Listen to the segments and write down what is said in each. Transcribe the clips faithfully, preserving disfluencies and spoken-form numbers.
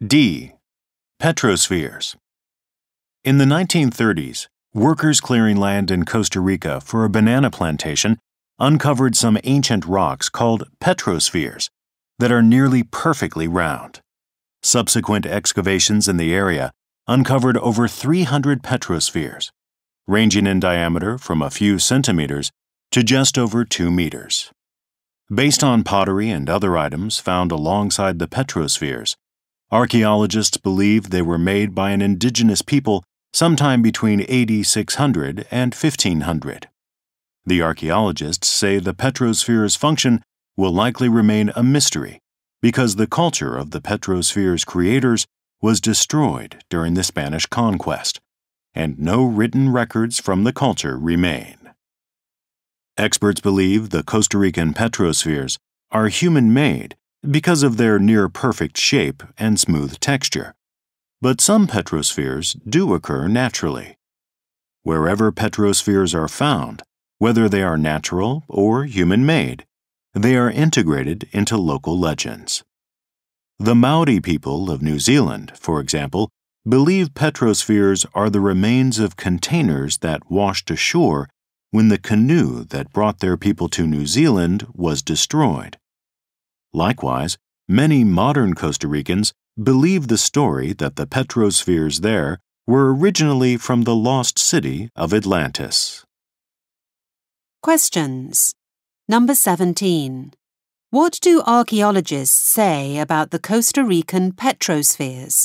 D. Petrospheres. In the nineteen thirties, workers clearing land in Costa Rica for a banana plantation uncovered some ancient rocks called petrospheres that are nearly perfectly round. Subsequent excavations in the area uncovered over three hundred petrospheres, ranging in diameter from a few centimeters to just over two meters. Based on pottery and other items found alongside the petrospheres, archaeologists believe they were made by an indigenous people sometime between A D six hundred and fifteen hundred. The archaeologists say the petrosphere's function will likely remain a mystery because the culture of the petrosphere's creators was destroyed during the Spanish conquest, and no written records from the culture remain. Experts believe the Costa Rican petrospheres are human-made because of their near-perfect shape and smooth texture, but some petrospheres do occur naturally. Wherever petrospheres are found, whether they are natural or human-made, they are integrated into local legends. The Maori people of New Zealand, for example, believe petrospheres are the remains of containers that washed ashore when the canoe that brought their people to New Zealand was destroyed. Likewise, many modern Costa Ricans believe the story that the petrospheres there were originally from the lost city of Atlantis. Questions. Number seventeen. What do archaeologists say about the Costa Rican petrospheres?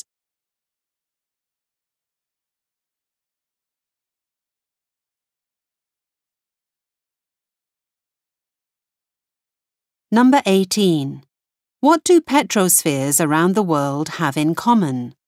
Number eighteen. What do petrospheres around the world have in common?